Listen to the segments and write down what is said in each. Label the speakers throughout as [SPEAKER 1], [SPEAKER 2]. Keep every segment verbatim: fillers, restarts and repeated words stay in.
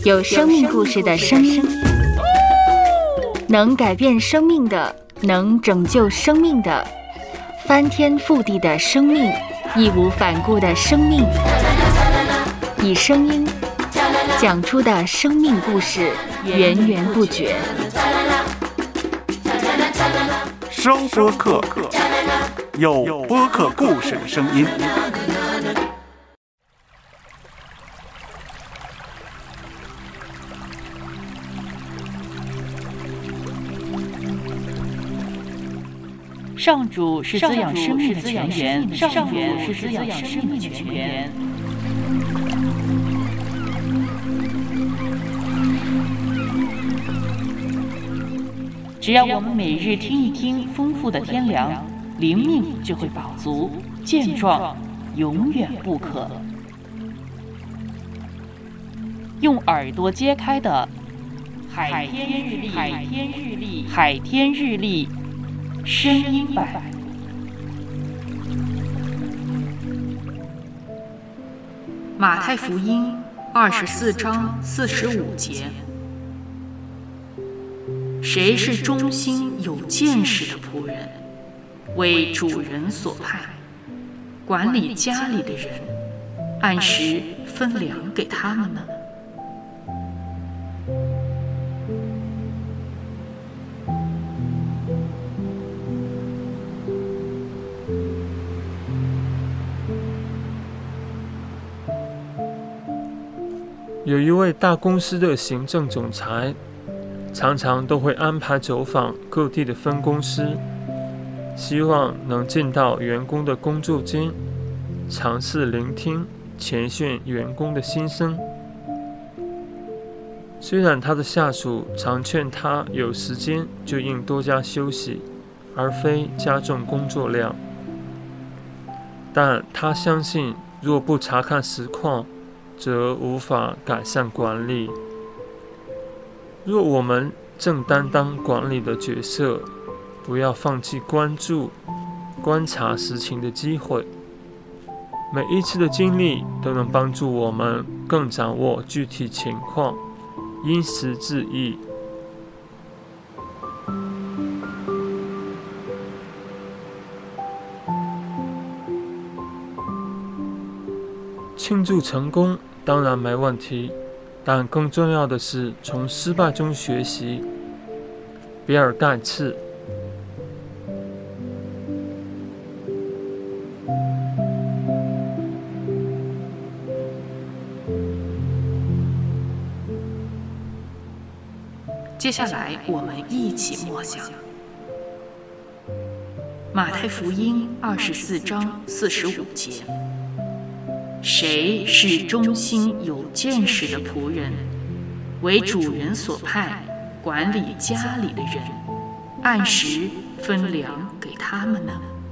[SPEAKER 1] 有生命故事的声音，能改变生命的，能拯救生命的，翻天覆地的生命，义无反顾的生命，以声音讲出的生命故事，源源不绝。
[SPEAKER 2] 声播客，有播客故事的声音。
[SPEAKER 3] 上主是滋养生命的泉源，上主是滋养生命的泉源。只要我们每日听一听丰富的天粮，灵命就会饱足健壮，永远不渴。用耳朵揭开的海天日历，海天日历，海天日历。声音版。马太福音二十四章四十五节：谁是忠心有见识的仆人，为主人所派，管理家里的人，按时分粮给他们呢？
[SPEAKER 4] 有一位大公司的行政总裁，常常都会安排走访各地的分公司，希望能进到员工的工作间，尝试聆听前线员工的心声。虽然他的下属常劝他有时间就应多加休息，而非加重工作量，但他相信若不查看实况，则无法改善管理。若我们正担当管理的角色，不要放弃关注、观察实情的机会。每一次的经历都能帮助我们更掌握具体情况，因时制宜。庆祝成功当然没问题，但更重要的是从失败中学习。比尔盖茨。
[SPEAKER 3] 接下来我们一起默想马太福音二十四章四十五节：谁是忠心有见识的仆人，为主人所派，管理家里的人，按时分粮给他们呢？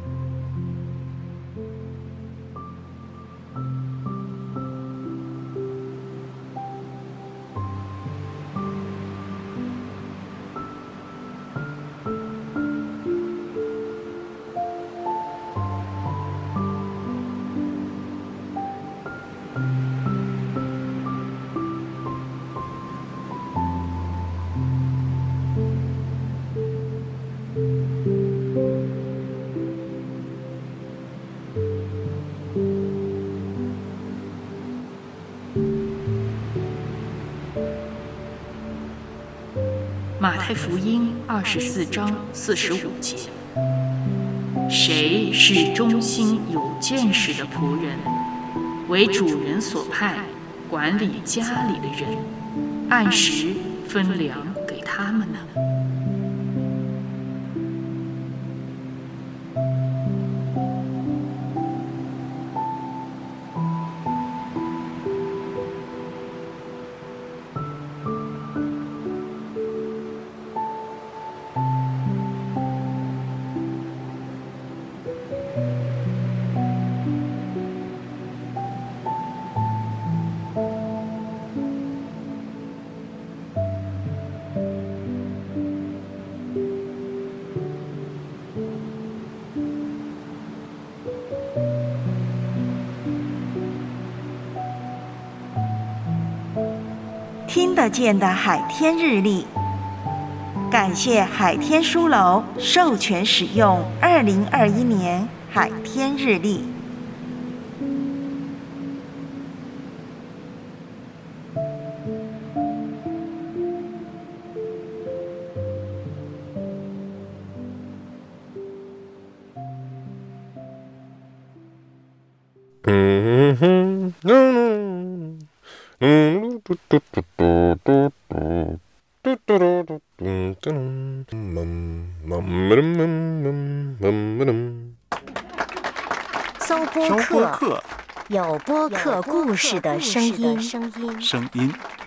[SPEAKER 3] 马太福音二十四章四十五节：谁是忠心有见识的仆人，为主人所派，管理家里的人，按时分粮给他们呢？
[SPEAKER 5] 听得见的海天日历。感谢海天书楼授权使用二零二一年海天日历。
[SPEAKER 6] 嗯哼，嗯嗯，嘟嘟嘟嘟嘟嘟。嘟嘟嘟嘟嘟嘟，
[SPEAKER 7] 搜播客，有播客故事的声音。
[SPEAKER 2] 声音。